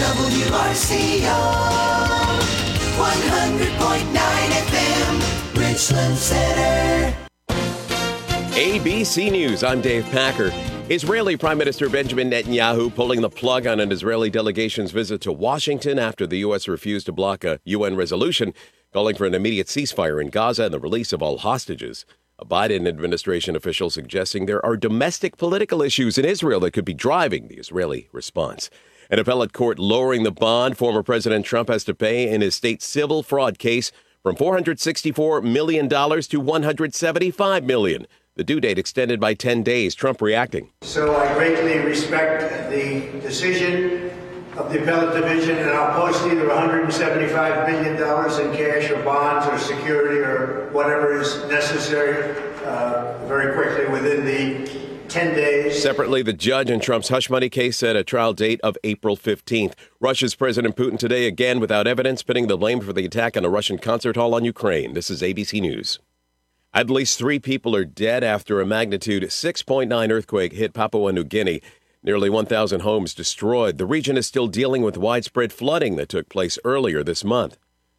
WRCO 100.9 FM, Richland Center. ABC News, I'm Dave Packer. Israeli Prime Minister Benjamin Netanyahu pulling the plug on an Israeli delegation's visit to Washington after the U.S. refused to block a UN resolution calling for an immediate ceasefire in Gaza and the release of all hostages. A Biden administration official suggesting there are domestic political issues in Israel that could be driving the Israeli response. An appellate court lowering the bond former President Trump has to pay in his state civil fraud case from $464 million to $175 million. The due date extended by 10 days. Trump reacting. So I greatly respect the decision of the appellate division, and I'll post either $175 million in cash or bonds or security or whatever is necessary very quickly within the 10 days. Separately, the judge in Trump's hush money case set a trial date of April 15th. Russia's President Putin today, again without evidence, pinning the blame for the attack on a Russian concert hall on Ukraine. This is ABC News. At least 3 people are dead after a magnitude 6.9 earthquake hit Papua New Guinea. Nearly 1,000 homes destroyed. The region is still dealing with widespread flooding that took place earlier this month.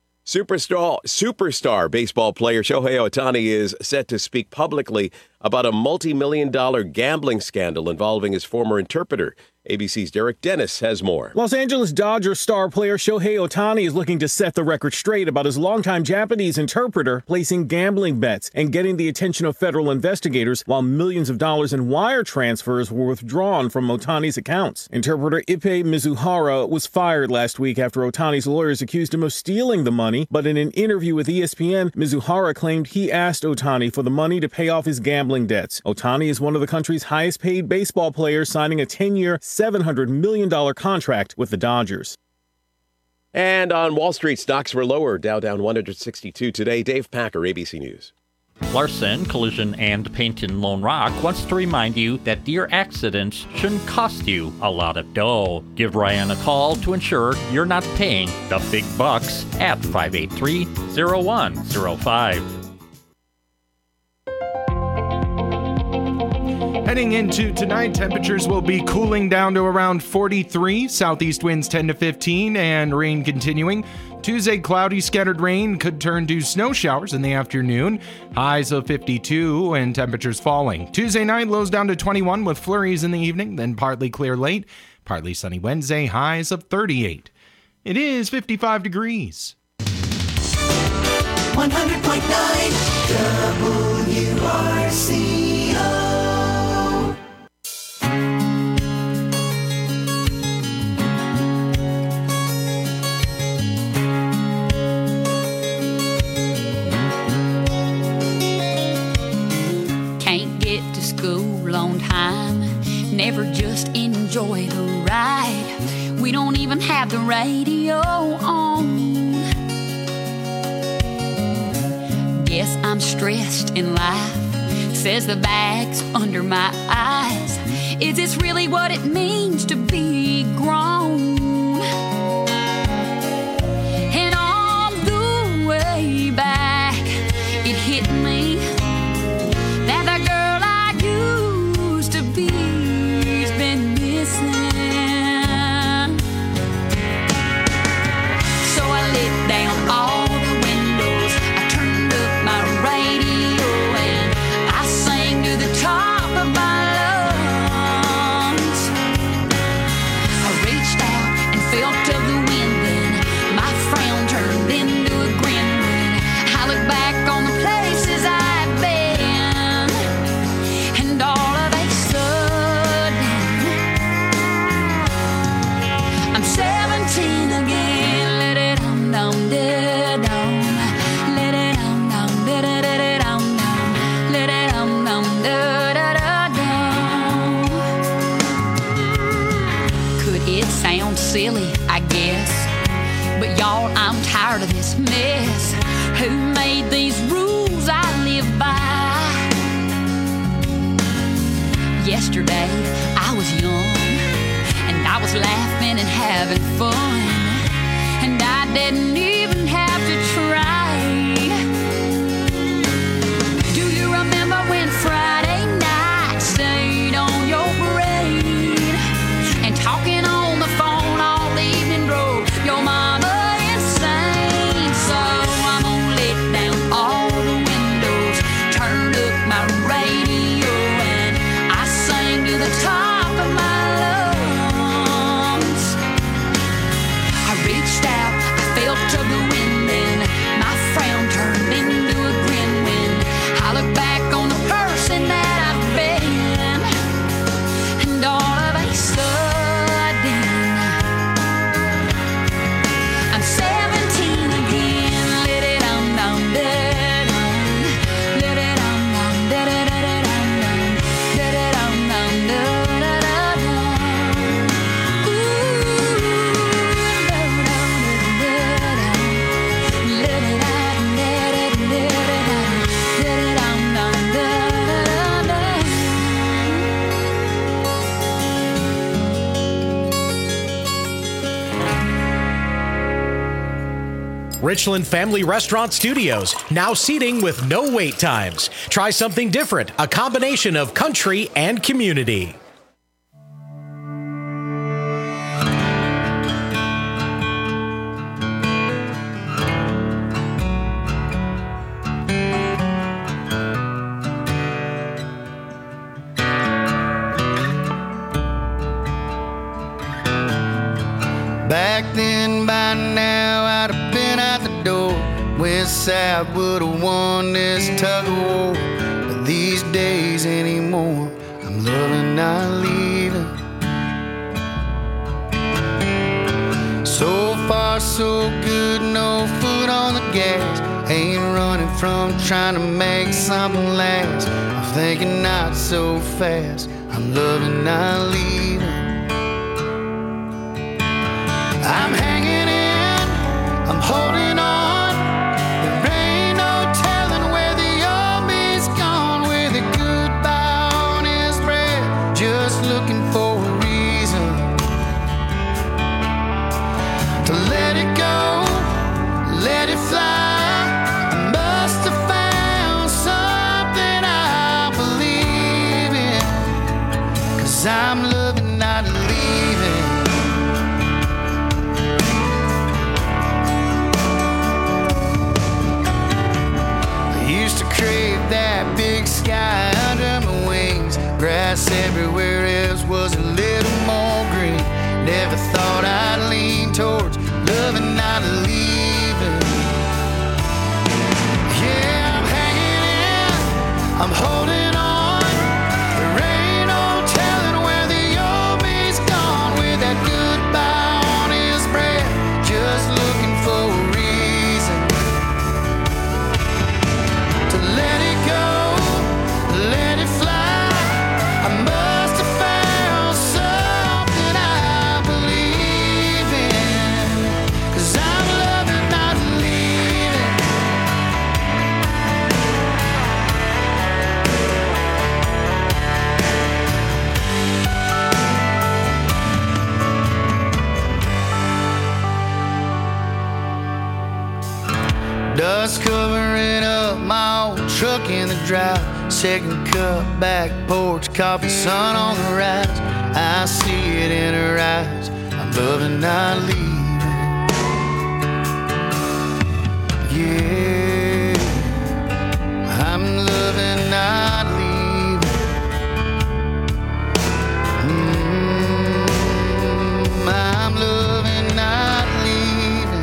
Superstar baseball player Shohei Ohtani is set to speak publicly about a multi-million-dollar gambling scandal involving his former interpreter. ABC's Derek Dennis has more. Los Angeles Dodgers star player Shohei Ohtani is looking to set the record straight about his longtime Japanese interpreter placing gambling bets and getting the attention of federal investigators while millions of dollars in wire transfers were withdrawn from Ohtani's accounts. Interpreter Ippei Mizuhara was fired last week after Ohtani's lawyers accused him of stealing the money, but in an interview with ESPN, Mizuhara claimed he asked Ohtani for the money to pay off his gambling debts. Ohtani is one of the country's highest-paid baseball players, signing a 10-year, $700 million contract with the Dodgers. And on Wall Street, stocks were lower. Dow down 162 today. Dave Packer, ABC News. Larson Collision and Paint in Lone Rock wants to remind you that deer accidents shouldn't cost you a lot of dough. Give Ryan a call to ensure you're not paying the big bucks at 583-0105. Heading into tonight, temperatures will be cooling down to around 43, southeast winds 10 to 15, and rain continuing. Tuesday, cloudy scattered rain could turn to snow showers in the afternoon, highs of 52 and temperatures falling. Tuesday night, lows down to 21 with flurries in the evening, then partly clear late. Partly sunny Wednesday, highs of 38. It is 55 degrees. 100.9 WRCO. On time, never just enjoy the ride. We don't even have the radio on. Guess I'm stressed in life, says the bags under my eyes. Is this really what it means to be grown? And on the way back, it hit me that the girl he's been missing. So I lit down all the windows, I turned up my radio, and I sang to the top of my lungs. I reached out and felt of the wind, then my frown turned into a grin when I look back on the places I've been, and all of a sudden I'm 17 again. Let it on down, let it on, let it on down, let it on down, let it on down, da da da. Could it sound silly? I guess, but y'all, I'm tired of this mess. Who made these rules I live by? Yesterday I was young, and I was laughing and having fun, and I didn't even have to try. Do you remember when Friday night stayed on your brain, and talking on the phone all evening Richland Family Restaurant Studios, now seating with no wait times. Try something different, a combination of country and community. Back then, by now, I'd have been out the door. West Side would have won this tug of war. But these days anymore, I'm loving not leaving. So far, so good, no foot on the gas. Ain't running from trying to make something last. I'm thinking not so fast, I'm loving not leaving. I'm hanging in, I'm holding on. There ain't no telling where the old me's gone. With a goodbye on his breath, just looking for a reason to let it go, let it fly. I must have found something I believe in, 'cause I'm loving not leaving. Crave that big sky under my wings. Grass everywhere else was a little more green. Never thought I'd lean towards loving, not leaving. Yeah, I'm hanging in, I'm holding on. There ain't no telling where the old me's gone. With that goodbye on his breath, just looking for a reason to let it go, let it fly. I must have found something I believe in, 'cause I'm loving not leaving. Dust covering up my old truck in the drive. Second cup, back porch, coffee, sun on the rise. I see it in her eyes, I'm loving not leaving. Yeah, I'm loving not leaving. I'm loving not leaving.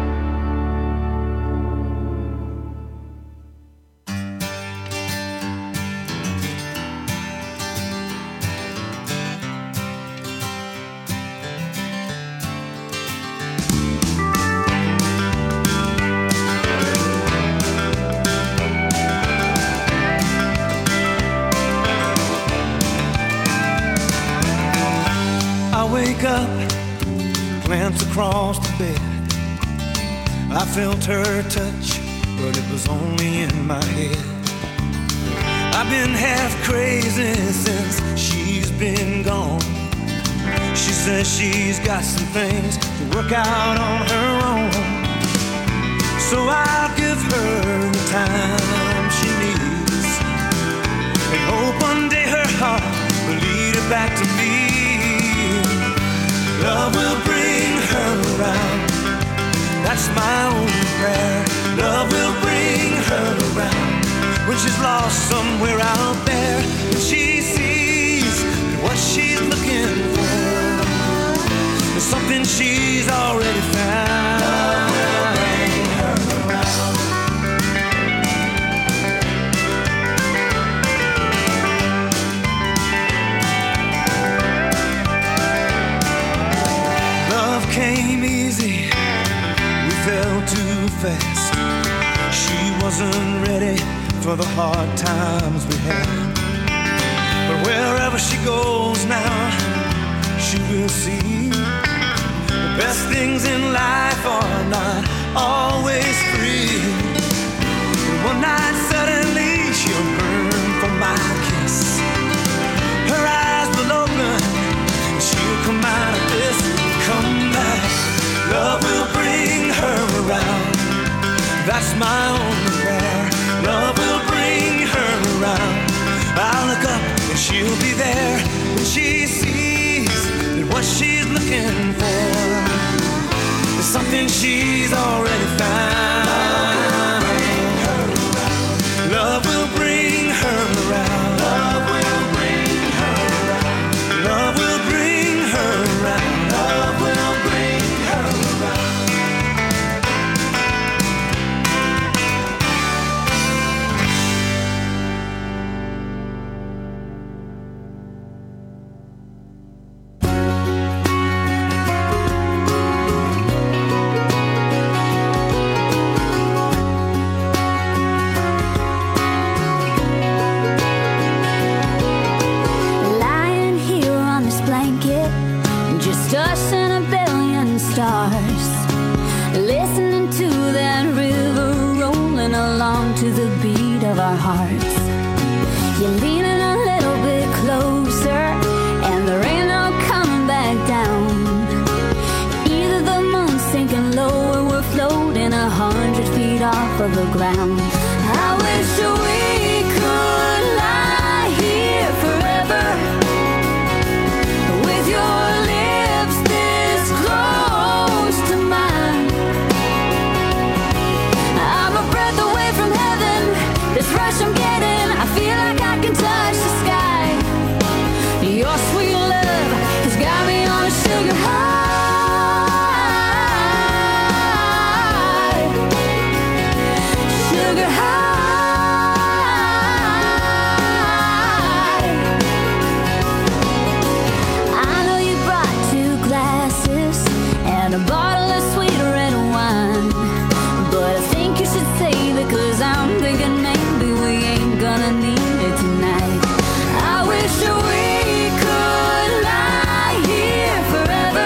I wake up, glance across the bed. I felt her touch, but it was only in my head. I've been half crazy since she's been gone. She says she's got some things to work out on her own. So I'll give her the time she needs, and hope one day her heart will lead her back to me. Love will bring her around, that's my only prayer. Love will bring her around when she's lost somewhere out there, and she sees that what she's looking for is something she's already found. Love will bring her around. Love came easy, we fell too fast. She wasn't ready for the hard times we had. But wherever she goes now, she will see the best things in life are not always free. One night suddenly she'll burn for my kiss. Her eyes will open, she'll come out of this, come back. Love will bring her around, She'll be there when she sees that what she's looking for is something she's already found. Love will bring her around. Love will bring her around. Love will bring her around. Love will bring her around. Lying here on this blanket, just us and a billion stars, listening to that river rolling along to the beat of our hearts. You're leaning a little bit closer, and there ain't no coming back down. Either the moon's sinking low or we're floating 100 feet off of the ground. I wish we could lie here forever with your lips this close to mine. I'm a breath away from heaven. This rush I'm getting, I feel like I can touch the sky. Your sweet love has got me on a sugar high. Sugar high. I know you brought 2 glasses and a bottle of sweet red wine, but I think you should save it, 'cause I'm thinking maybe we ain't gonna need it tonight. I wish we could lie here forever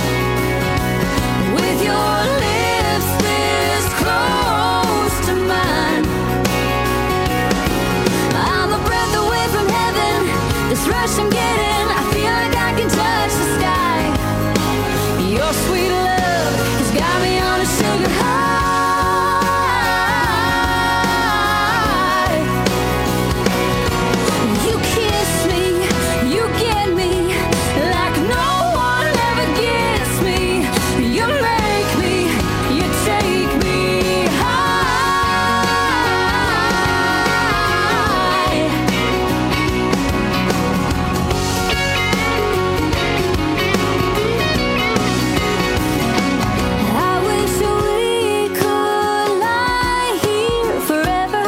with your lips this close to mine. I'm a breath away from heaven. This rush I'm getting, I feel like I can touch the sky. Your sweet love has got me on a sugar high. You kiss me, you get me like no one ever gets me. You make me, you take me high. I wish we could lie here forever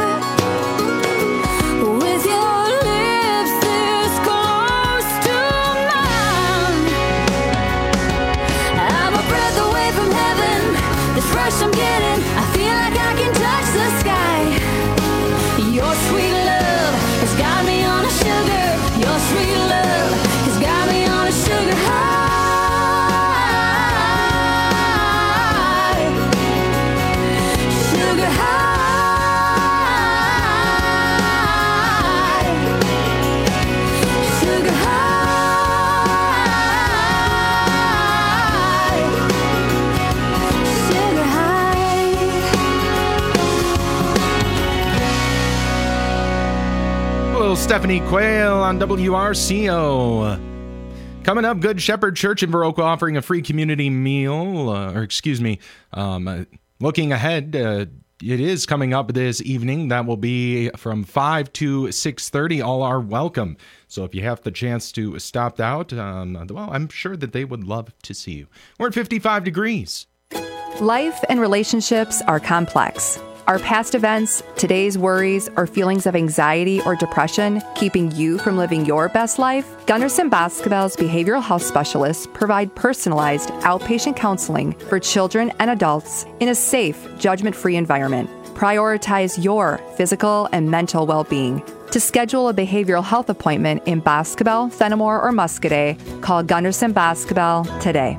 with your lips this close to mine. I'm a breath away from heaven. This rush I'm getting, I feel like I can touch the sky. Your sweet love has got me on a sugar. Your sweet love has got me on a sugar high. Sugar high. Sugar high. Sugar high. Hello, Stephanie Quayle on WRCO. Coming up, Good Shepherd Church in Viroqua offering a free community meal, looking ahead, it is coming up this evening. That will be from 5 to 6:30. All are welcome. So if you have the chance to stop out, well, I'm sure that they would love to see you. We're at 55 degrees. Life and relationships are complex. Are past events, today's worries, or feelings of anxiety or depression keeping you from living your best life? Gunderson Basketball's behavioral health specialists provide personalized outpatient counseling for children and adults in a safe, judgment-free environment. Prioritize your physical and mental well-being. To schedule a behavioral health appointment in Basketball, Fenimore, or Muscadet, call Gunderson Basketball today.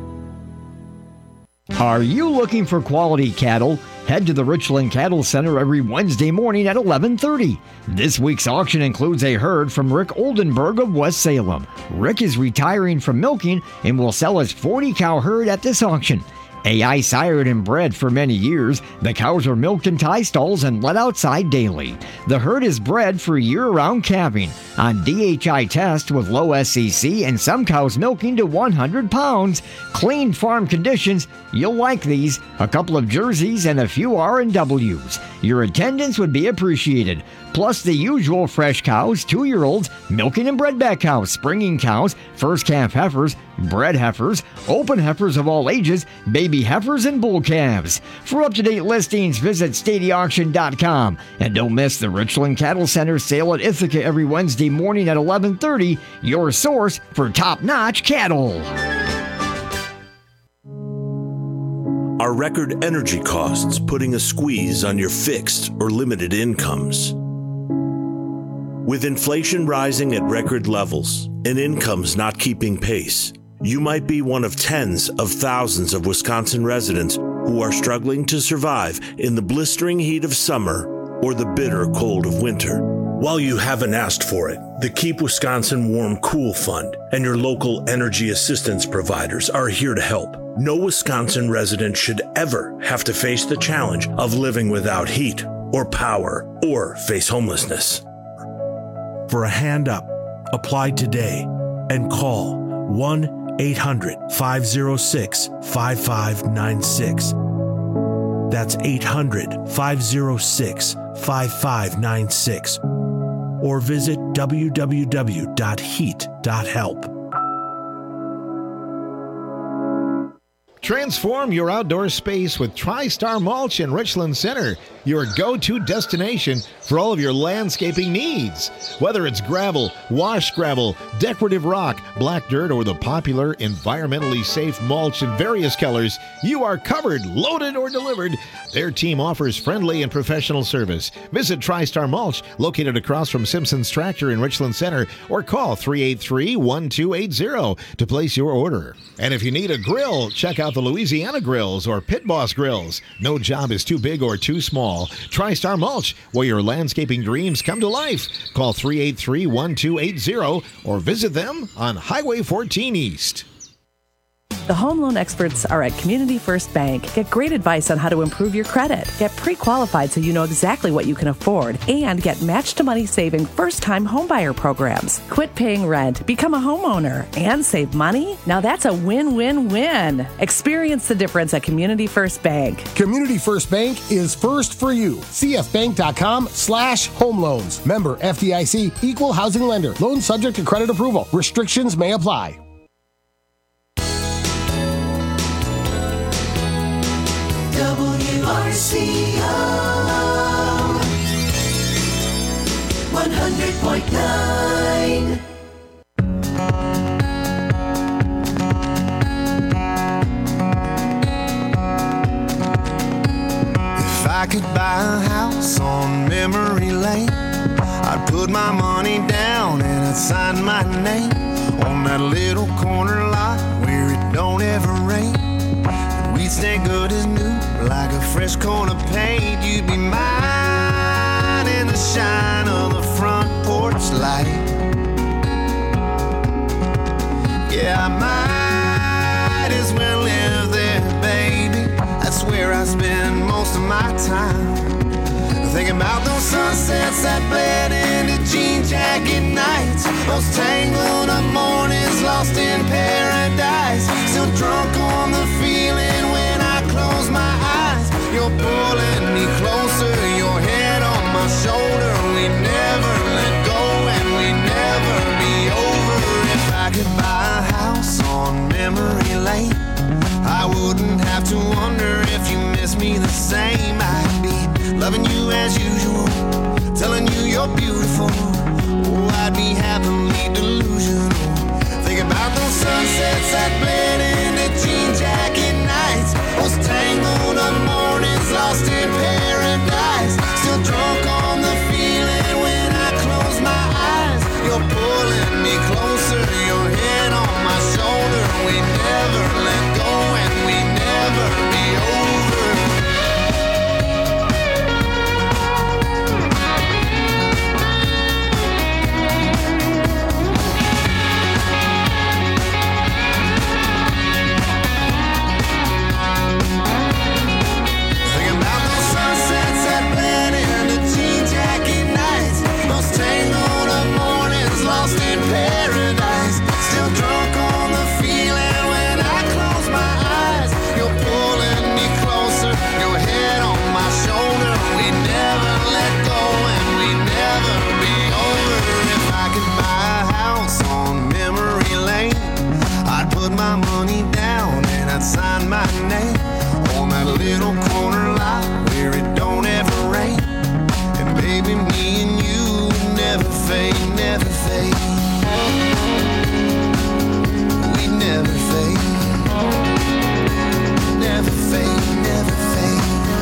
Are you looking for quality cattle? Head to the Richland Cattle Center every Wednesday morning at 11:30. This week's auction includes a herd from Rick Oldenburg of West Salem. Rick is retiring from milking and will sell his 40-cow herd at this auction. AI sired and bred for many years, the cows are milked in tie stalls and let outside daily. The herd is bred for year-round calving. on DHI test with low SCC and some cows milking to 100 pounds. Clean farm conditions. You'll like these. A couple of jerseys and a few R&Ws. Your attendance would be appreciated. Plus the usual fresh cows, 2-year-olds, milking and bredback cows, springing cows, first calf heifers, bred heifers, open heifers of all ages, baby heifers, and bull calves. For up-to-date listings, visit StadiaAuction.com. And don't miss the Richland Cattle Center sale at Ithaca every Wednesday morning at 11:30, your source for top-notch cattle. Are record energy costs putting a squeeze on your fixed or limited incomes? With inflation rising at record levels and incomes not keeping pace, you might be one of tens of thousands of Wisconsin residents who are struggling to survive in the blistering heat of summer or the bitter cold of winter. While you haven't asked for it, the Keep Wisconsin Warm Cool Fund and your local energy assistance providers are here to help. No Wisconsin resident should ever have to face the challenge of living without heat or power or face homelessness. For a hand up, apply today and call 1-800-506-5596. That's 800-506-5596. Or visit www.heat.help. Transform your outdoor space with TriStar Mulch in Richland Center, your go-to destination for all of your landscaping needs. Whether it's gravel, wash gravel, decorative rock, black dirt, or the popular environmentally safe mulch in various colors, you are covered, loaded, or delivered. Their team offers friendly and professional service. Visit TriStar Mulch, located across from Simpson's Tractor in Richland Center, or call 383-1280 to place your order. And if you need a grill, check out the Louisiana Grills or Pit Boss Grills. No job is too big or too small. TriStar Mulch, where your landscaping dreams come to life. Call 383-1280 or visit them on Highway 14 East. The home loan experts are at Community First Bank. Get great advice on how to improve your credit. Get pre-qualified so you know exactly what you can afford. And get match-to-money saving first-time homebuyer programs. Quit paying rent, become a homeowner, and save money? Now that's a win-win-win. Experience the difference at Community First Bank. Community First Bank is first for you. cfbank.com/home loans. Member FDIC, equal housing lender. Loan subject to credit approval. Restrictions may apply. WRCO 100.9. If I could buy a house on memory lane, I'd put my money down and I'd sign my name on that little corner lot where it don't ever rain. We'd stay good as new, like a fresh coat of paint. You'd be mine in the shine of the front porch light. Yeah, I might as well live there, baby. That's where I spend most of my time. Thinking about those sunsets that bled into jean jacket nights, those tangled up mornings lost in paradise. Still drunk on the feeling when I close my eyes. You're pulling me closer, your head on my shoulder. We never let go and we never be over. If I could buy a house on memory lane, I wouldn't have to wonder if you miss me the same. I'd be loving you as usual, telling you you're beautiful. Oh, I'd be happily delusional. Think about those sunsets that bled into jean jacket nights, those tangled up mornings lost in paradise. Still drunk on the feeling when I close my eyes. You're pulling me closer, your head on my shoulder. We never let go and we never be over. fade. We never fade. Never fade, never fade.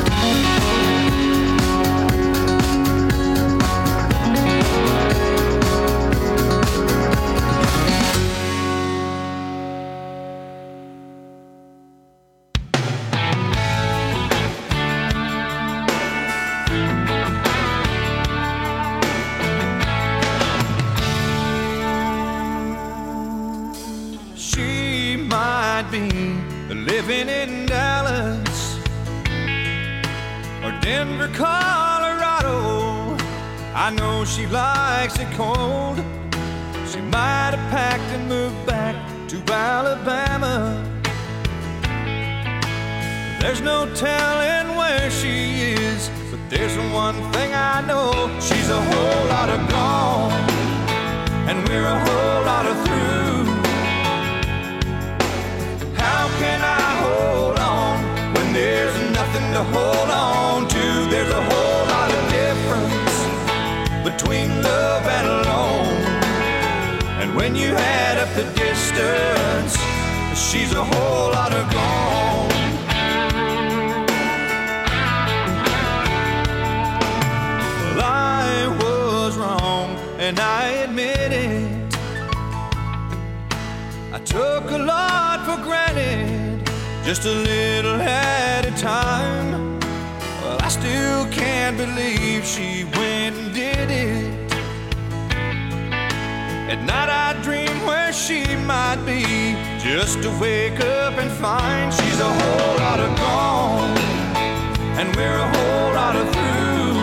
She might be living in Dallas or Denver, Colorado. I know she likes it cold. She might have packed and moved back to Alabama. There's no telling where she is, but there's one thing I know. She's a whole lot of gone, and we're a whole lot of through. How can I hold on when there's nothing to hold on to? There's a whole lot of difference between love and alone. And when you add up the distance, she's a whole lot of gone. Well, I was wrong, and I admit it. I took a lot for granted, just a little at a time. Well, I still can't believe she went and did it. At night I dream where she might be, just to wake up and find she's a whole lot of gone, and we're a whole lot of through.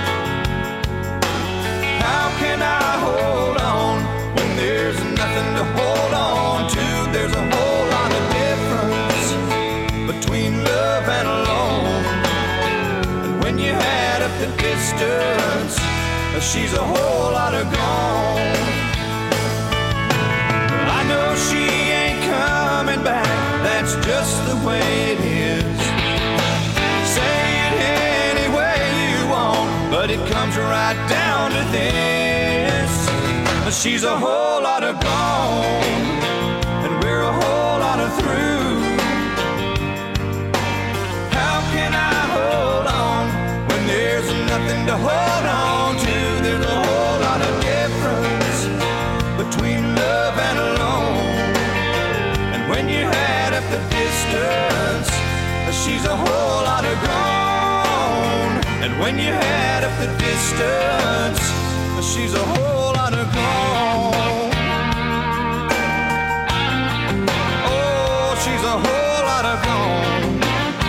How can I hold on when there's nothing to hold on to? There's a whole lot of difference between love and alone. And when you add up the distance, she's a whole lot of gone. I know she ain't coming back, that's just the way it is. Say it any way you want, but it comes right down to this. She's a whole lot of gone, and we're a whole lot of through. How can I hold on when there's nothing to hold on to? There's a whole lot of difference between love and alone. And when you add up the distance, she's a whole lot of gone. And when you add up the distance, she's a whole lot of gone. Oh, she's a whole lot of gone.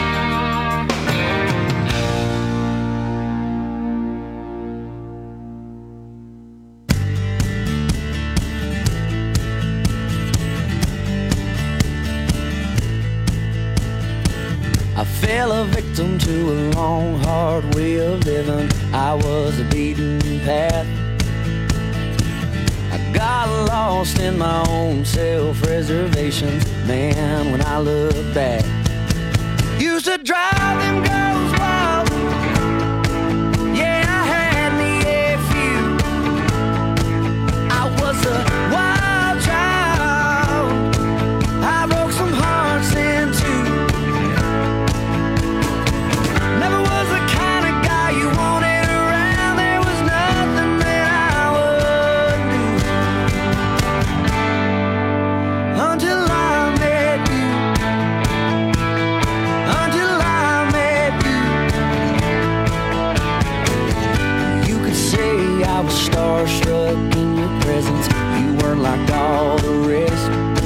I fell a victim to a long, hard way of living. I was a beaten path. I got lost in my own self-reservations. Man, when I look back, used to drive them girls wild. Yeah, I had me a few. I was a wild child. I broke some hearts in two. Never was the kind of guy you wanted around. There was nothing that I would do until I met you. Until I met you. You could say I was starstruck in your presence. You weren't like all the rest.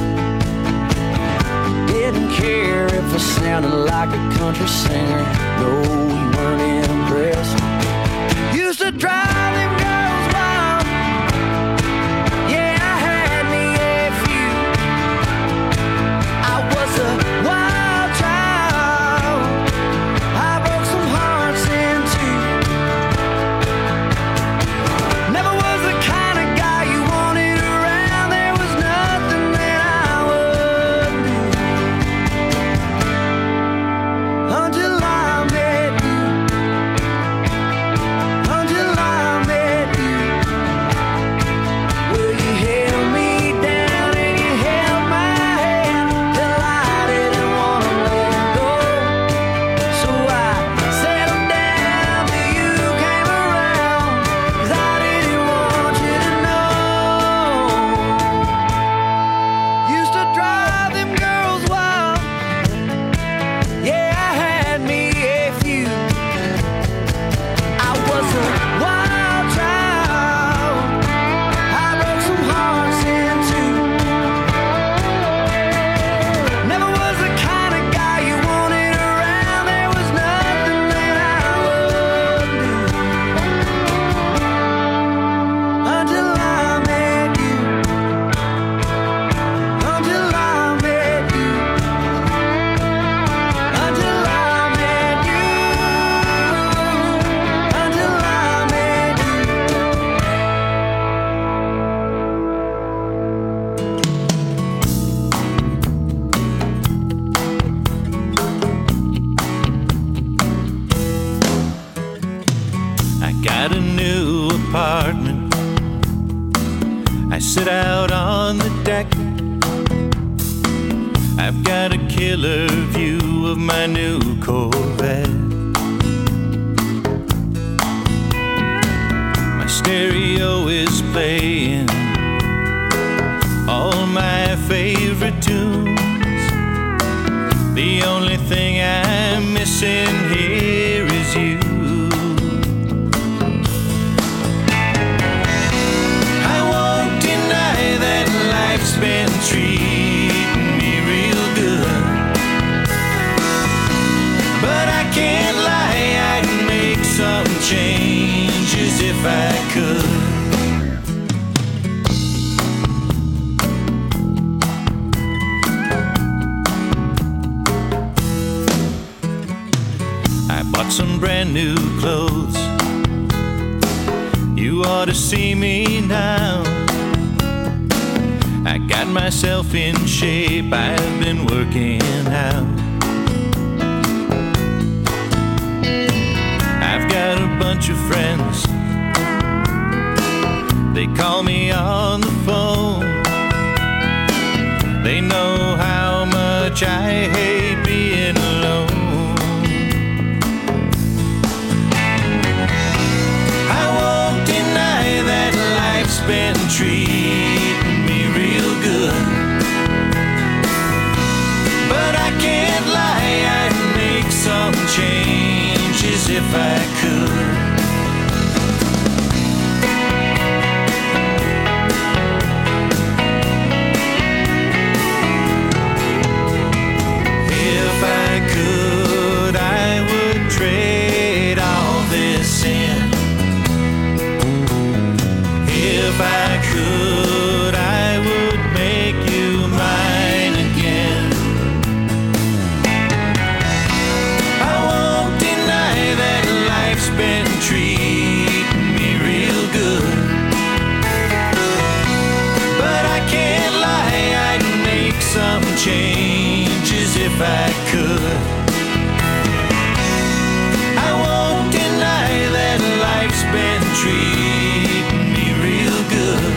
Didn't care if I sounded like a country singer. No, we weren't impressed. Used to drive them girls wild. Yeah, I had me a few. I was a wild child. I broke some hearts in two. Never was the kind of guy you wanted around. There was nothing that I would do until I met you. Until I I sit out on the deck. I've got a killer view of my new Corvette. My stereo is playing all my favorite tunes. The only thing I'm missing here is you. I won't deny that life's been treating me real good, but I can't lie, I'd make some changes if I could. Bought some brand new clothes. You ought to see me now. I got myself in shape, I've been working out. I've got a bunch of friends, they call me on the phone. They know how much I hate being alone. Been treating me real good, but I can't lie, I'd make some changes if I could. If I could, I would trade all this in. If I could, I would make you mine again. I won't deny that life's been treating me real good, but I can't lie, I'd make some changes if I could. I won't deny that life's been treating me real good,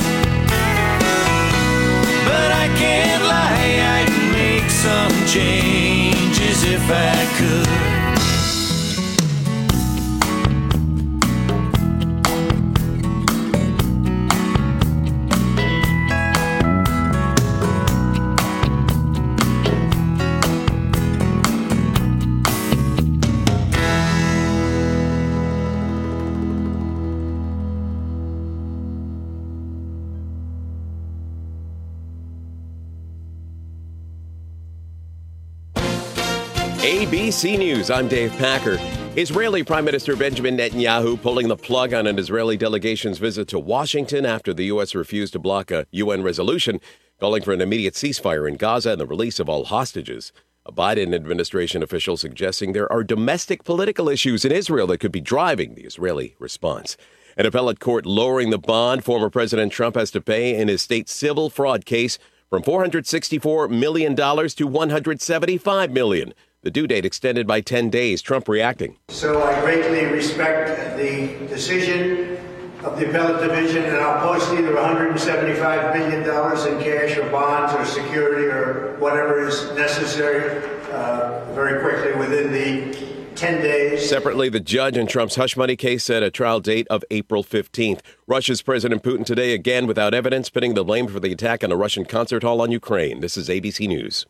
but I can't lie, I'd make some changes if I could. ABC News, I'm Dave Packer. Israeli Prime Minister Benjamin Netanyahu pulling the plug on an Israeli delegation's visit to Washington after the U.S. refused to block a UN resolution calling for an immediate ceasefire in Gaza and the release of all hostages. A Biden administration official suggesting there are domestic political issues in Israel that could be driving the Israeli response. An appellate court lowering the bond former President Trump has to pay in his state civil fraud case from $464 million to $175 million. The due date extended by 10 days. Trump reacting. So I greatly respect the decision of the appellate division, and I'll post either $175 million in cash or bonds or security or whatever is necessary very quickly within the 10 days. Separately, the judge in Trump's hush money case set a trial date of April 15th. Russia's President Putin today again without evidence, pinning the blame for the attack on a Russian concert hall on Ukraine. This is ABC News.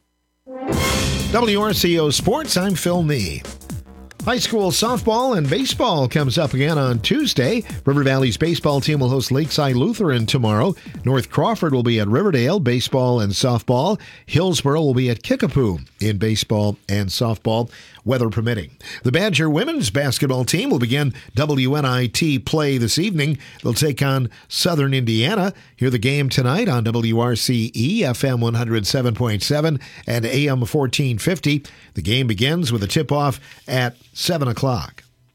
WRCO Sports, I'm Phil Nee. High school softball and baseball comes up again on Tuesday. River Valley's baseball team will host Lakeside Lutheran tomorrow. North Crawford will be at Riverdale, baseball and softball. Hillsboro will be at Kickapoo in baseball and softball, weather permitting. The Badger women's basketball team will begin WNIT play this evening. They'll take on Southern Indiana. Hear the game tonight on WRCE, FM 107.7 and AM 1450. The game begins with a tip-off at 7 o'clock.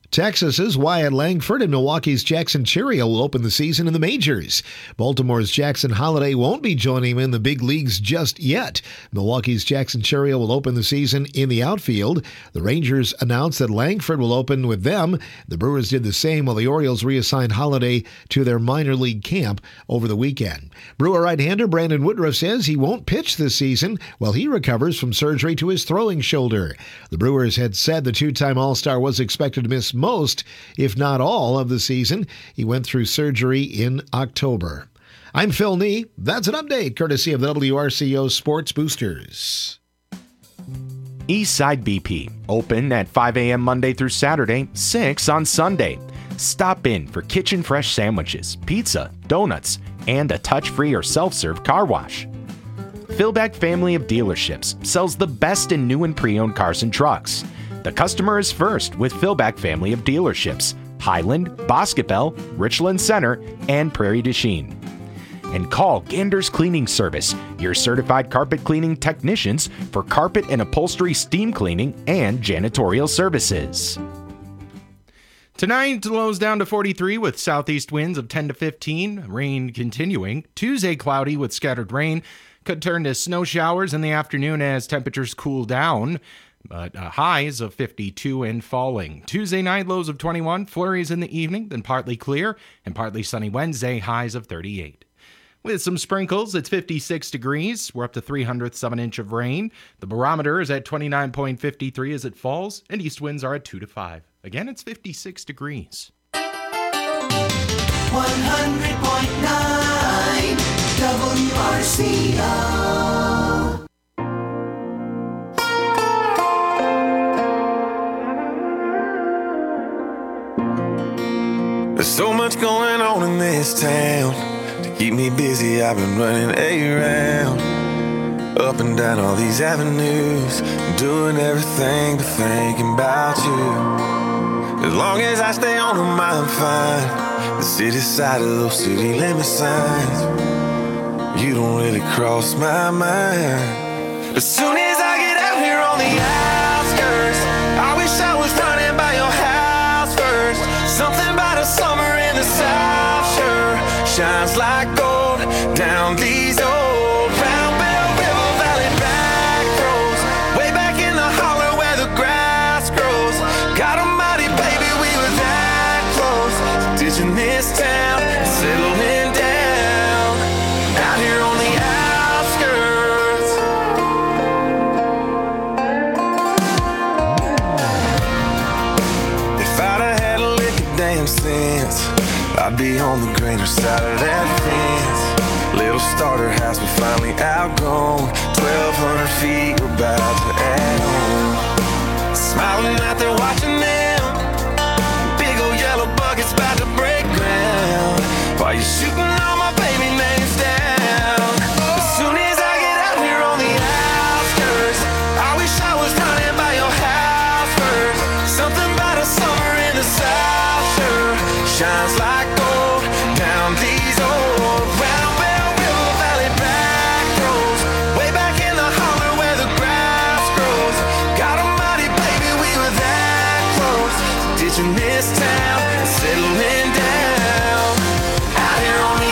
Texas's Wyatt Langford and Milwaukee's Jackson Chourio will open the season in the majors. Baltimore's Jackson Holiday won't be joining him in the big leagues just yet. Milwaukee's Jackson Chourio will open the season in the outfield. The Rangers announced that Langford will open with them. The Brewers did the same while the Orioles reassigned Holiday to their minor league camp over the weekend. Brewer right-hander Brandon Woodruff says he won't pitch this season while he recovers from surgery to his throwing shoulder. The Brewers had said the two-time All-Star was expected to miss most, if not all, of the season. He went through surgery in October. I'm Phil Nee. That's an update courtesy of the WRCO Sports Boosters. Eastside BP, open at 5 a.m. Monday through Saturday, 6 on Sunday. Stop in for kitchen fresh sandwiches, pizza, donuts, and a touch-free or self-serve car wash. Philbeck Family of Dealerships sells the best in new and pre-owned cars and trucks. The customer is first with Philbeck Family of Dealerships, Highland, Boscobel, Richland Center, and Prairie du Chien. And call Gander's Cleaning Service, your certified carpet cleaning technicians for carpet and upholstery steam cleaning and janitorial services. Tonight, lows down to 43 with southeast winds of 10 to 15, rain continuing. Tuesday, cloudy with scattered rain. Could turn to snow showers in the afternoon as temperatures cool down, but highs of 52 and falling. Tuesday night, lows of 21, flurries in the evening, then partly clear, and partly sunny Wednesday, highs of 38. With some sprinkles, it's 56 degrees. We're up to 0.03 of an inch of rain. The barometer is at 29.53 as it falls, and east winds are at 2 to 5. Again, it's 56 degrees. 100.9 WRCO. There's so much going on in this town. To keep me busy, I've been running around, up and down all these avenues, doing everything but thinking about you. As long as I stay on them, I'm fine. The city side of those city limit signs, you don't really cross my mind. As soon as I get out here on the outskirts, I wish I was running by your house first. Something about a summer in the South sure shines like gold down these old Round Bell River Valley back roads, way back in the holler where the grass grows. God almighty, baby, we were that close, ditching this town, settling down out here on the outskirts. If I'd have had a lick of damn sense, I'd be on the greener side of that fence. Little starter house, we finally outgrown. 1,200 feet, we're about to add on. Smiling out there watching them, big old yellow buckets about to break ground, while you're shooting all my baby names down. As soon as I get out here on the outskirts, I wish I was running by your house first. Something about a summer in the South sure shines like gold down these old Round Bell River Valley back roads, way back in the holler where the grass grows. God almighty, baby, we were that close, ditching this town and settling down out here on the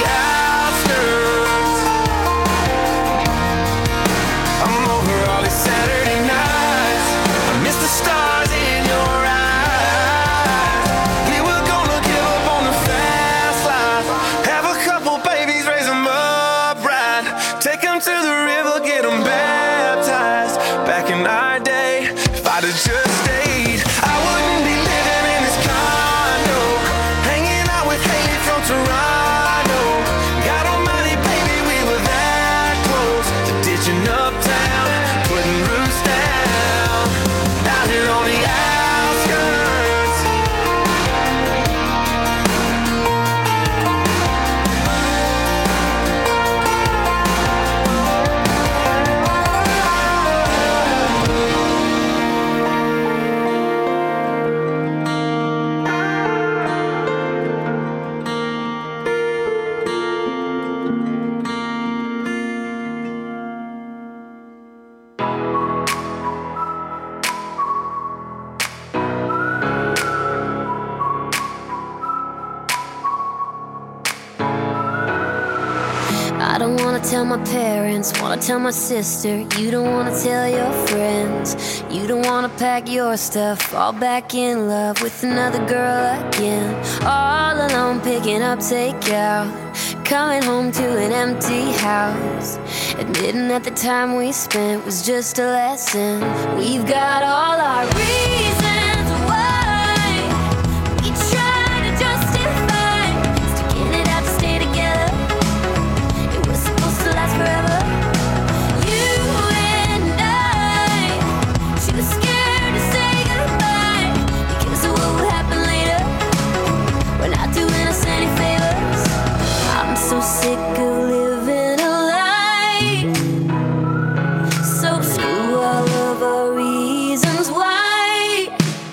I don't wanna tell my parents, wanna tell my sister. You don't wanna tell your friends. You don't wanna pack your stuff, fall back in love with another girl again. All alone, picking up takeout, coming home to an empty house, admitting that the time we spent was just a lesson. We've got all our reasons why we try to justify sticking it out to stay together. It was supposed to last forever. You and I, too scared to say goodbye because of what would happen later. We're not doing us any favors. I'm so sick of living a lie. So screw all of our reasons why.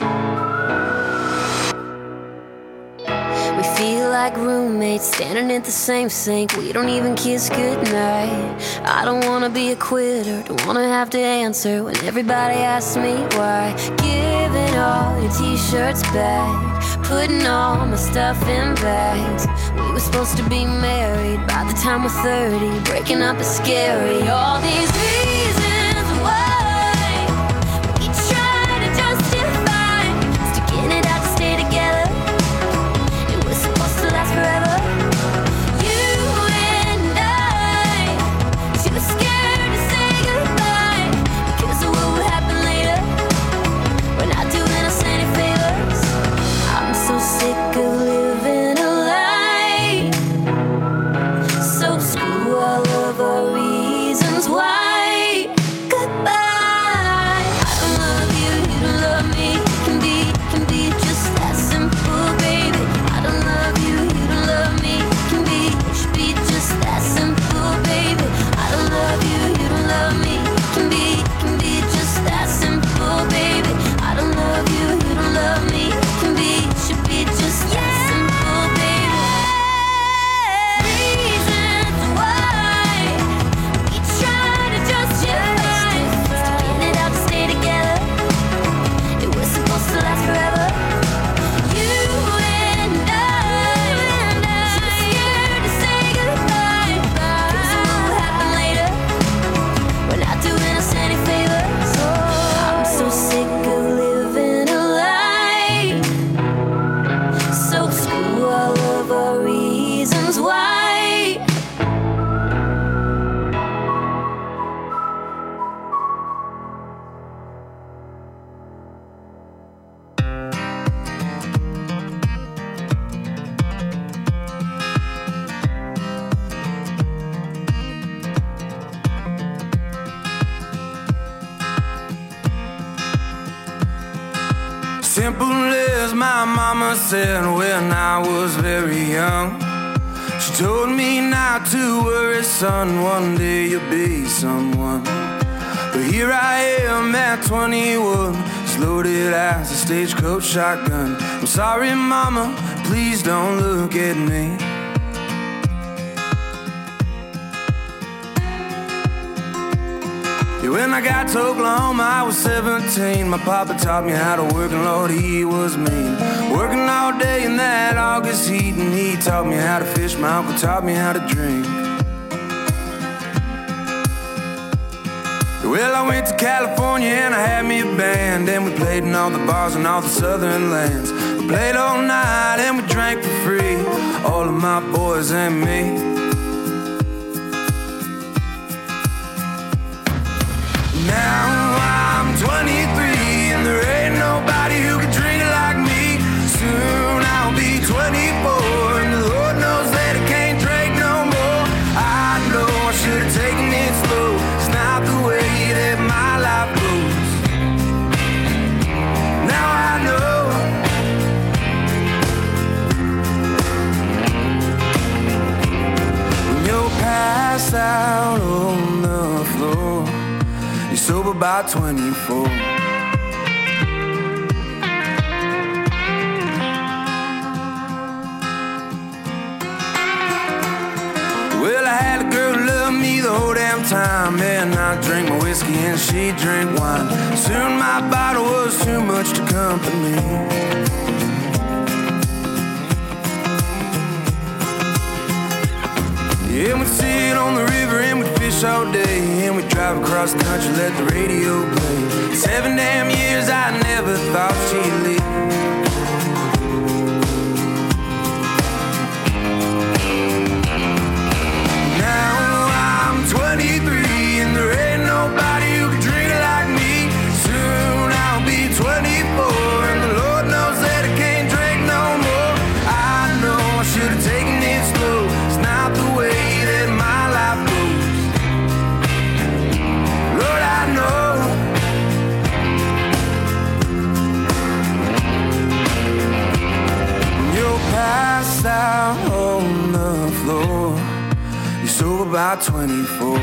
We feel like roommates standing at the same sink. We don't even kiss goodnight. I don't wanna be a quitter, don't wanna have to answer when everybody asks me why. Giving all your t-shirts back, putting all my stuff in bags. We were supposed to be married by the time we're 30. Breaking up is scary. All these reasons why we try to justify sticking it out to stay together. It was supposed to last forever. You and I, too scared to say goodbye because of what would happen later. We're not doing us any favors. I'm so sick of living a lie. So screw all of our reasons why. Goodbye. I don't love you, you don't love me. Can be just that simple, baby. I don't love you, you don't love me. Should be just that simple, baby. I don't love you, you don't love me. Can be just that simple, baby. I don't love you, you don't love me. Should be just that simple, baby. Reasons why we try to justify sticking it out to stay together. It was supposed to last forever. You and I, too scared to say goodbye because of what will happen later. We're not doing us any favors. I'm so sick of living a lie. So screw all of our reasons why. Simple as my mama said when I was very young. She told me not to worry, son, one day you'll be someone. But here I am at 21, as loaded as a stagecoach shotgun. I'm sorry, mama, please don't look at me. Yeah, when I got to Oklahoma, I was 17. My papa taught me how to work, and Lord, he was mean. Working all day in that August heat, and he taught me how to fish. My uncle taught me how to drink. Well, I went to California and I had me a band, and we played in all the bars in all the southern lands. We played all night and we drank for free, all of my boys and me. Now I'm 23 and there ain't nobody who can drink it like me. Soon I'll be 24 and the Lord knows that I can't drink no more. I know I should have taken it slow. It's not the way that my life goes. Now I know. When you're passed out on the floor, you're sober by 24. Well, I had a girl who loved me the whole damn time, and I drank my whiskey and she drank wine. Soon my bottle was too much to company. Yeah, we'd sit on the fish all day, and we drive across the country, let the radio play. 7 damn years, I never thought she'd leave. Now I'm 23, and there ain't nobody who can drink like me. Soon I'll be 24, and the Lord knows that I can't drink no more. I know I should have taken it slow. It's not the way that my life goes. Lord, I know. You're passed out on the floor. You're sober by 24.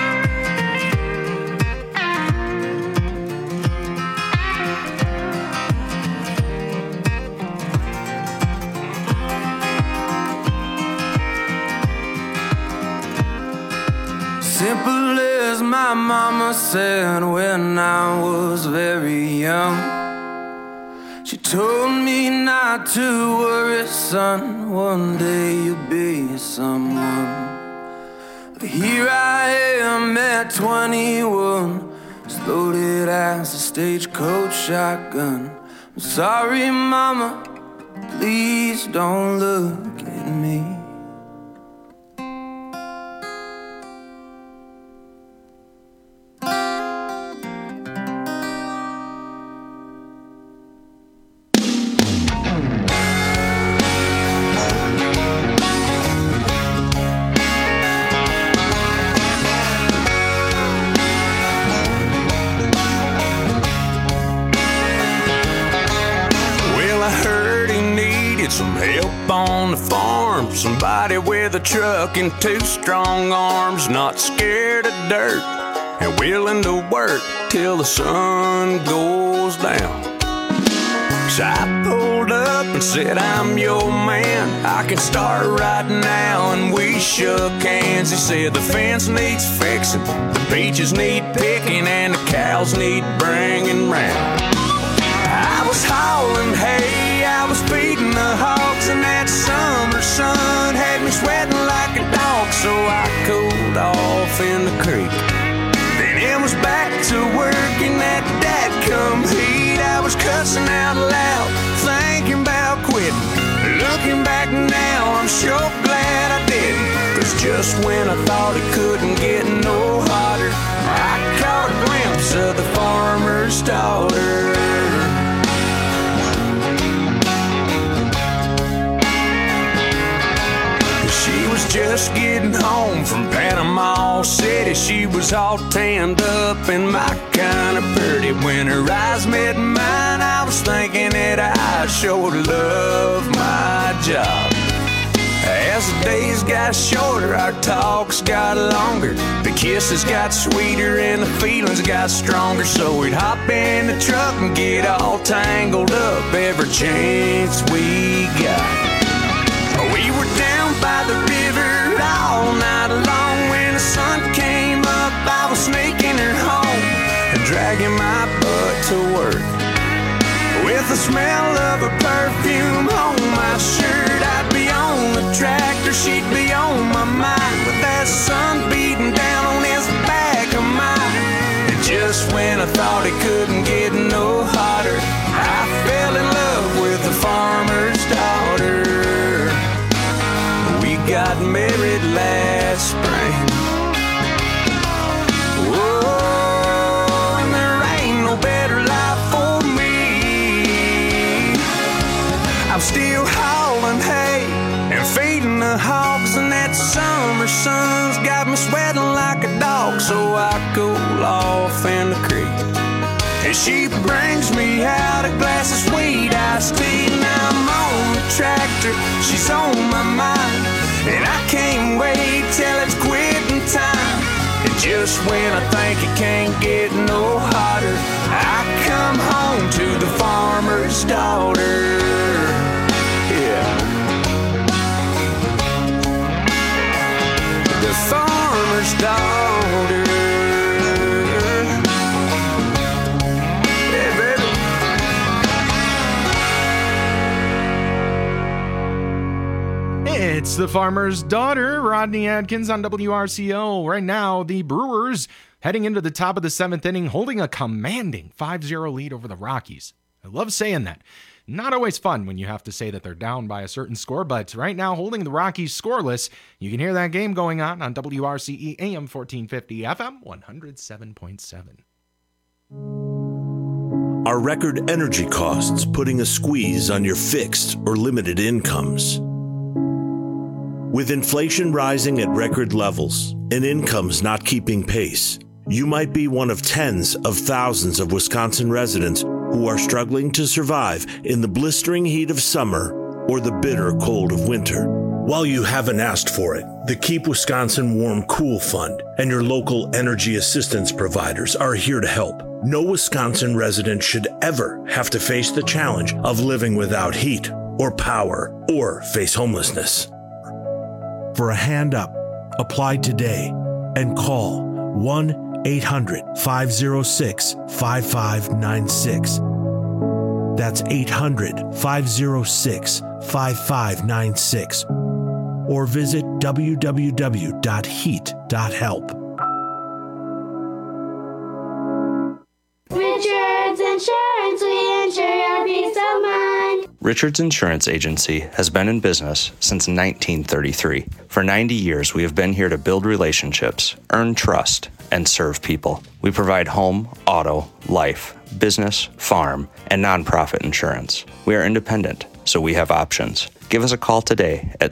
Simple as my mama said when I was very young. She told me not to worry, son, one day you'll be someone. But here I am at 21, as loaded as a stagecoach shotgun. I'm sorry, mama, please don't look at me. Some help on the farm, somebody with a truck and 2 strong arms, not scared of dirt and willing to work till the sun goes down. So I pulled up and said, I'm your man, I can start right now, and we shook hands. He said the fence needs fixing, the peaches need picking, and the cows need bringing round. I was hauling hay, I was feeding the hogs, and that summer sun had me sweating like a dog, so I cooled off in the creek. Then it was back to work in that dadgum heat. I was cussing out loud, thinking about quitting. Looking back now, I'm sure glad I didn't, 'cause just when I thought it couldn't get no hotter, I caught a glimpse of the farmer's daughter. She was just getting home from Panama City. She was all tanned up and my kind of pretty. When her eyes met mine, I was thinking that I sure love my job. As the days got shorter, our talks got longer. The kisses got sweeter and the feelings got stronger. So we'd hop in the truck and get all tangled up every chance we got. We were down by the river all night long. When the sun came up, I was sneaking her home and dragging my butt to work. With the smell of her perfume on my shirt, I'd be on the tractor, she'd be on my mind, with that sun beating down on his back of mine. And just when I thought it couldn't get no hotter, I fell in love with the farmer's daughter. Got married last spring. Oh, and there ain't no better life for me. I'm still hauling hay and feeding the hogs, and that summer sun's got me sweating like a dog, so I cool off in the creek. And she brings me out a glass of sweet iced tea. Now I'm on the tractor, she's on my mind, and I can't wait till it's quitting time. And just when I think it can't get no hotter, I come home to the farmer's daughter. Yeah. The farmer's daughter. Yeah, baby. It's the farmer's daughter, Rodney Adkins on WRCO. Right now, the Brewers heading into the top of the 7th inning, holding a commanding 5-0 lead over the Rockies. I love saying that. Not always fun when you have to say that they're down by a certain score, but right now holding the Rockies scoreless. You can hear that game going on WRCE AM 1450 FM 107.7. Are record energy costs putting a squeeze on your fixed or limited incomes? With inflation rising at record levels and incomes not keeping pace, you might be one of tens of thousands of Wisconsin residents who are struggling to survive in the blistering heat of summer or the bitter cold of winter. While you haven't asked for it, the Keep Wisconsin Warm Cool Fund and your local energy assistance providers are here to help. No Wisconsin resident should ever have to face the challenge of living without heat or power or face homelessness. For a hand up, apply today and call 1-800-506-5596. That's 800-506-5596. Or visit www.heat.help. Richards Insurance, we insure your peace of mind. Richards Insurance Agency has been in business since 1933. For 90 years, we have been here to build relationships, earn trust, and serve people. We provide home, auto, life, business, farm, and nonprofit insurance. We are independent, so we have options. Give us a call today at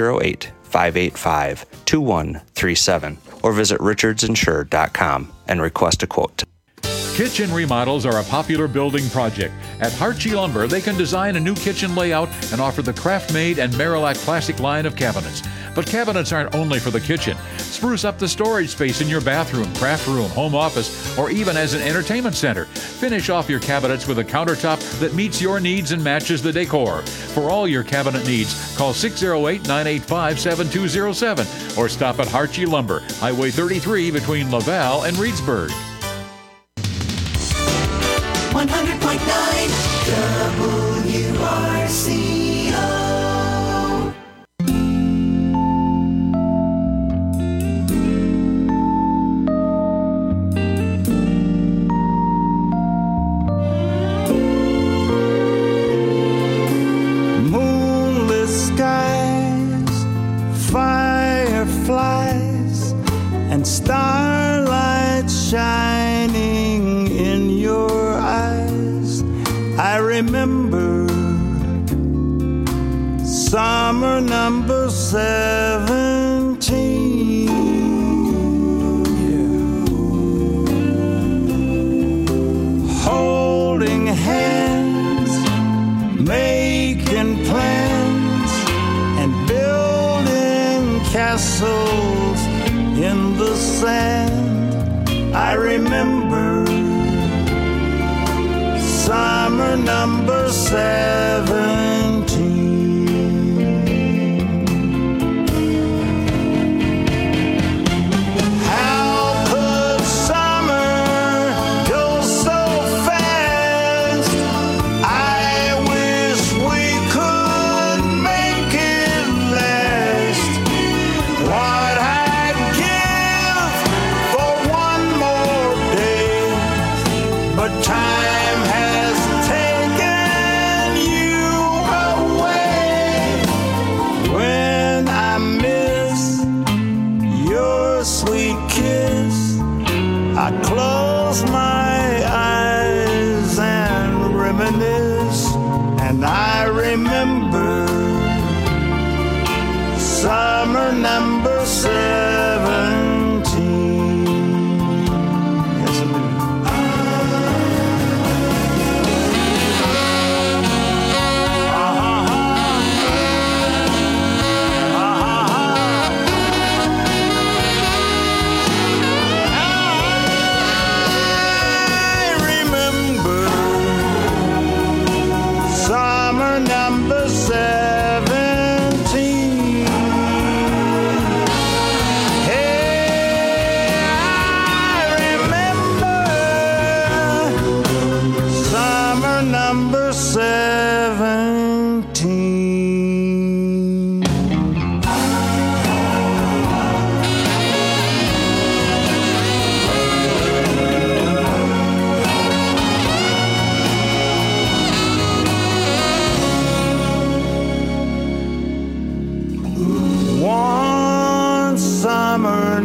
608-585-2137 or visit richardsinsure.com and request a quote. Kitchen remodels are a popular building project. At Harchie Lumber, they can design a new kitchen layout and offer the Craft-Made and Marillac Classic line of cabinets. But cabinets aren't only for the kitchen. Spruce up the storage space in your bathroom, craft room, home office, or even as an entertainment center. Finish off your cabinets with a countertop that meets your needs and matches the decor. For all your cabinet needs, call 608-985-7207 or stop at Harchie Lumber, Highway 33 between Laval and Reedsburg. 100.9 WRCO. Moonless skies, fireflies, and starlight shining in your eyes. I remember summer number 17. Holding hands, making plans, and building castles in the sand. I remember summer number 17. How could summer go so fast? I wish we could make it last. What I'd give for one more day, but time has taken you away. When I miss your sweet kiss, I close my eyes and reminisce, and I remember summer number 17. Yes, I do. Summer number 17.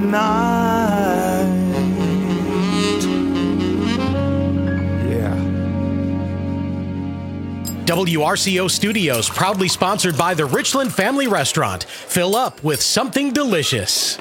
night. Yeah. WRCO Studios, proudly sponsored by the Richland Family Restaurant. Fill up with something delicious.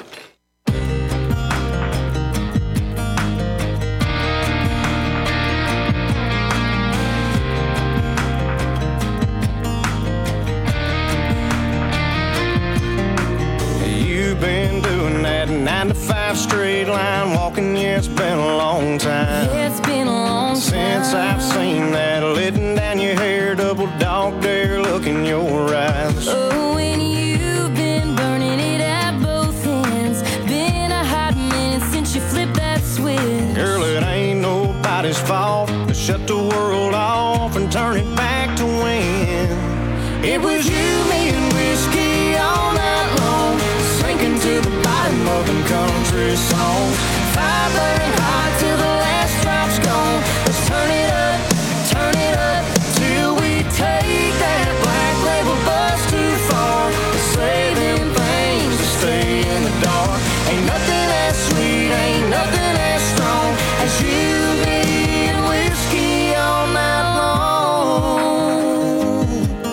You've been doing that 9 to 5 straight line walking, yeah, it's been a long time. It's been a long time since I've seen that letting down your hair, double dog dare look in your eyes. Oh, and you've been burning it at both ends. Been a hot minute since you flipped that switch. Girl, it ain't nobody's fault to shut the world off and turn it back to when it was you, me, and whiskey all night long, sinking to the bottom of them country songs. Fire burning hot till the last drop's gone. Let's turn it up till we take that black label bus too far. Say them things to stay in the dark. Ain't nothing as sweet, ain't nothing as strong as you, me, and whiskey all night long.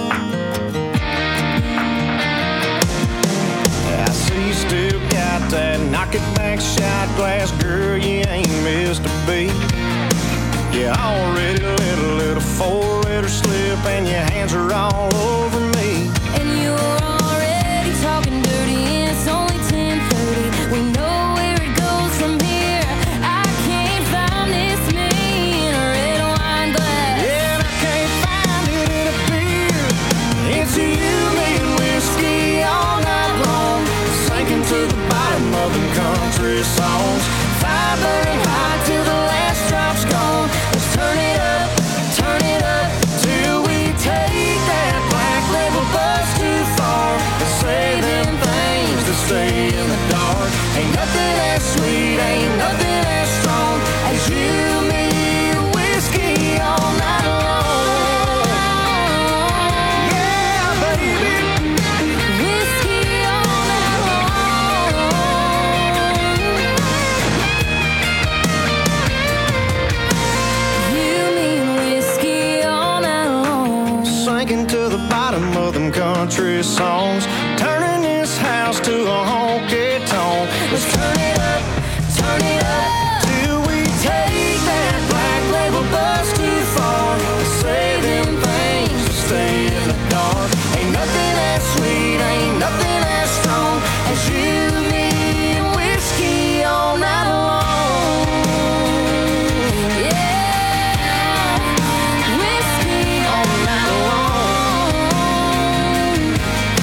I see you still got that knock it back shot glass, girl, you ain't missed a beat. You already let a little 4-letter slip and your hands are all over me. And you're already talking dirty and it's only 10:30. We know where it goes from here. I can't find this me in a red wine glass. Yeah, and I can't find it in a beer. It's you, me, and whiskey all night long, sinking to the bottom of them country songs. Fire burning hot till the last drop's gone. Let's turn it up till we take that black label bus too far. Let's say them things to stay in the dark. Ain't nothing as sweet, ain't nothing as strong as you, me, and whiskey all night long. Yeah, baby. Whiskey all night long. You, me, and whiskey all night long. Sinking to the bottom of them country songs, turning this house to a honky tonk. Let's turn it up till we take that black label bus too far. Say them things to stay in the dark. Ain't nothing as sweet, ain't nothing as strong as you, me, and whiskey all night long. Yeah, whiskey all night long.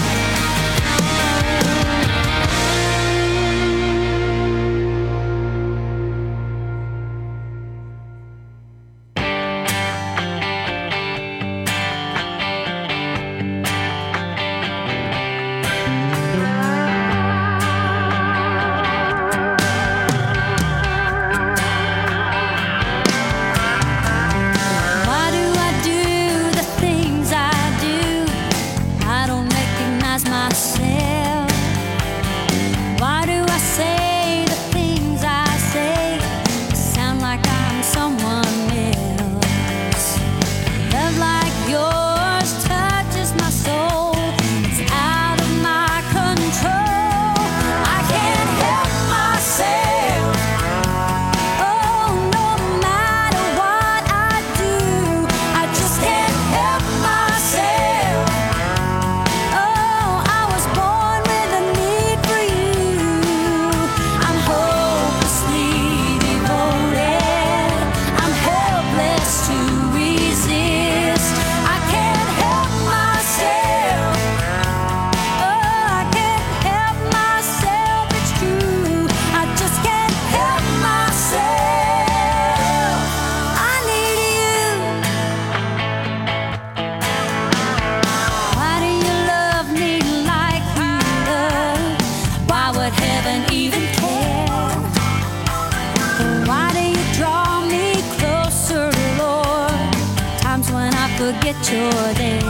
Why do I do the things I do? I don't recognize myself. Why do I say the things I say? I sound like I'm someone else. Love like yours touches my soul. It's out of my control. I can't help myself. Oh, no matter what I do, I just can't help myself. Oh, I was born with a need for you. I'm hopelessly devoted. I'm helpless to resist. I can't help myself. Oh, I can't help myself. It's true. I just can't help myself. I need you. Why do you love me like you love? Why would heaven even care? Why do you draw me closer, Lord? Times when I forget you're there.